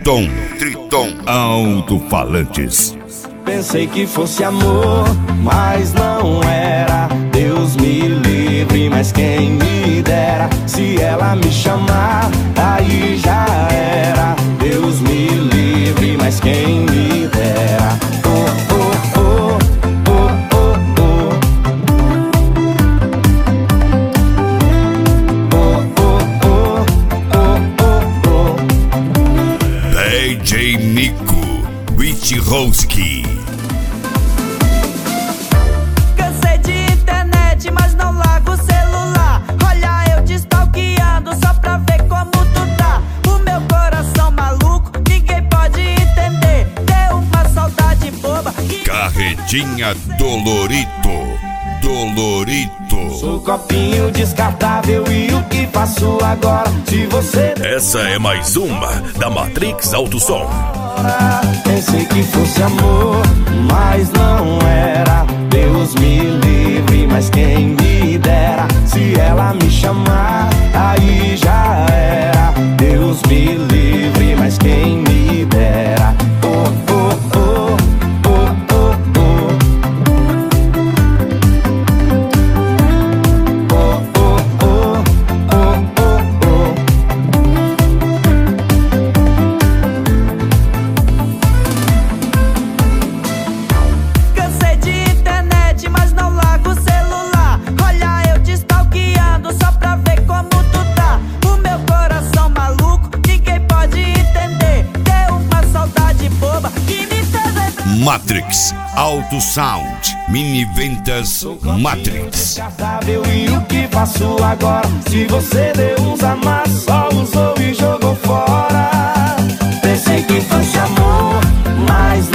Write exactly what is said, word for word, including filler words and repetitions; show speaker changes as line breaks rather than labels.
Triton, Triton Alto-Falantes.
Pensei que fosse amor, mas não era. Deus me livre, mas quem me dera. Se ela me chamar, aí já era. Deus me livre, mas quem me dera. Oh, oh, oh, oh, oh, oh. Oh, oh, oh, oh, oh.
D J Nico Witchowski.
Cansei de internet, mas não largo o celular. Olha eu te stalkeando só pra ver como tu tá. O meu coração maluco, ninguém pode entender. Deu uma saudade boba que...
Carretinha Dolorito, Dolorito.
Sou copinho descartável e o que faço agora? Se você...
Essa é mais uma da Matrix Alto Som.
Pensei que fosse amor, mas não era. Deus me livre, mas quem me dera. Se ela me chamar, aí já era. Deus me livre, mas quem me dera. Oh, oh, oh, oh, oh, oh. Oh, oh, oh, oh, oh, oh.
Cansei de internet, mas não largo o celular. Olha eu te stalkeando só pra ver como tu tá. O meu coração maluco, ninguém pode entender. Deu uma saudade boba que me fez lembrar.
Matrix Auto Sound, Mini Ventas Matrix.
Descartável e o que faço agora? Se você deu uns amassos, só usou e jogou fora. Pensei que fosse amor, mas